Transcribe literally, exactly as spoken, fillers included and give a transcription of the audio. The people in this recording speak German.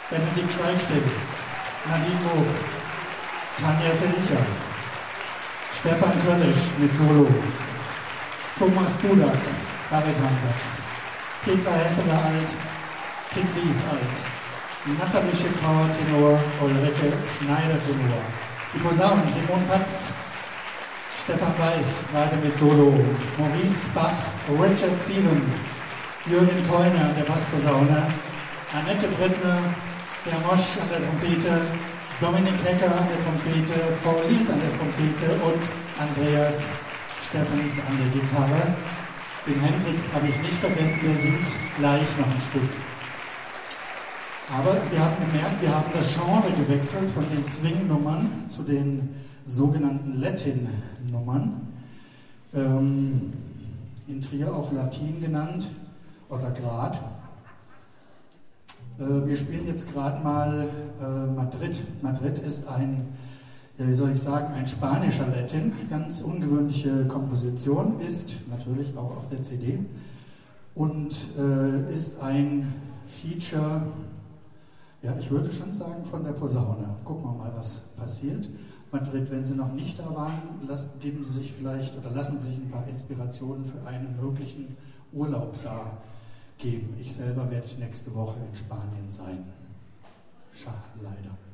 Benedikt Schweigstedt, Nadine Moog, Tanja Selicher, Stefan Köllisch mit Solo, Thomas Budak, Baritonsax, Petra Hesseler alt, Pick Lies alt, Nathalie Schiffauer Tenor, Ulrike Schneider Tenor, die Posaunen Simon Patz, Stefan Weiß, weiter mit Solo, Maurice Bach, Richard Steven, Jürgen Theuner an der Bassposaune, Annette Brittner, der Mosch an der Trompete, Dominik Hecker an der Trompete, Paul Lies an der Trompete und Andreas Steffens an der Gitarre. Den Hendrik habe ich nicht vergessen, der singt gleich noch ein Stück. Aber Sie haben gemerkt, wir haben das Genre gewechselt von den Swing-Nummern zu den sogenannten Latin-Nummern. Ähm, in Trier auch Latin genannt oder Grad. Äh, wir spielen jetzt gerade mal äh, Madrid. Madrid ist ein, ja, wie soll ich sagen, ein spanischer Latin. Ganz ungewöhnliche Komposition, ist natürlich auch auf der C D und äh, ist ein Feature, ja, ich würde schon sagen, von der Posaune. Gucken wir mal, was passiert. Madrid, wenn Sie noch nicht da waren, lassen, geben Sie sich vielleicht oder lassen Sie sich ein paar Inspirationen für einen möglichen Urlaub da geben. Ich selber werde nächste Woche in Spanien sein. Schade, leider.